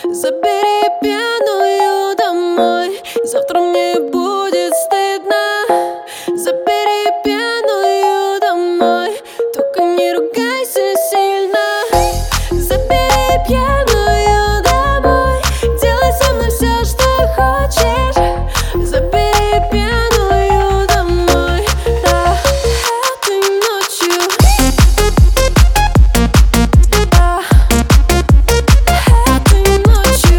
Забери пьяную домой, завтра мне будет стыдно. Забери пьяную домой, только не ругайся сильно. Забери пьяную домой, делай со мной все, что хочешь. Забери пьяную домой, да, этой ночью. Да, этой ночью.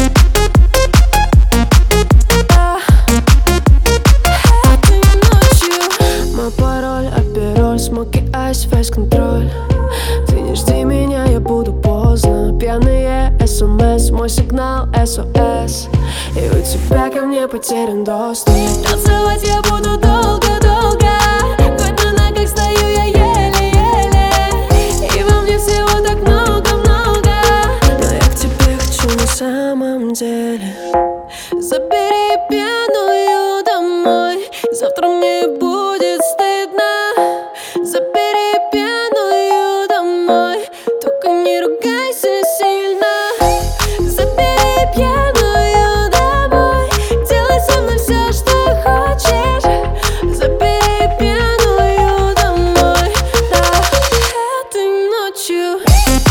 Да, этой ночью. Мой пароль, апероль, смоки, айс, фейс-контроль. Ты не жди меня, я буду поздно. Пьяные СМС, мой сигнал SOS. И у тебя ко мне потерян доступ. Танцевать я буду долго-долго. Хоть на ногах стою я еле-еле. И во мне всего так много-много. Но я к тебе хочу на самом деле. Забери пьяную домой, завтра мне будет стыдно. Забери пьяную домой, только не ругайся сильно. Забери пьяную домой, делай со мной все, что хочешь. Забери пьяную домой, да, этой ночью.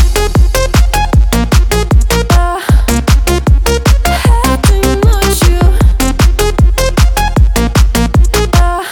Да, этой ночью. Да,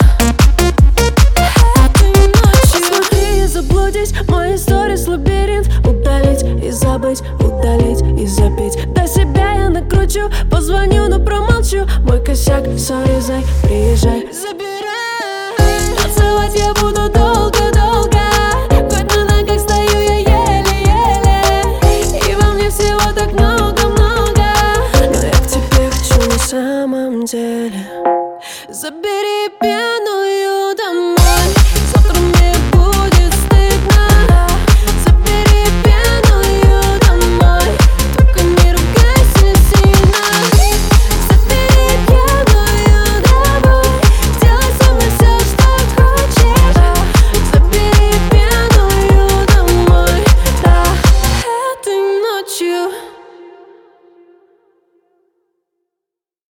этой ночью. Посмотри и заблудись, мои сторис лабиринт. Удалить и забыть, удалить и забить. До себя я накручу, позвоню, но промолчу. Мой косяк, сори, зай, приезжай, забирай. Танцевать я буду долго-долго. Хоть на ногах стою я еле-еле. И во мне всего так много-много. Но я к тебе хочу на самом деле. Забери пьяную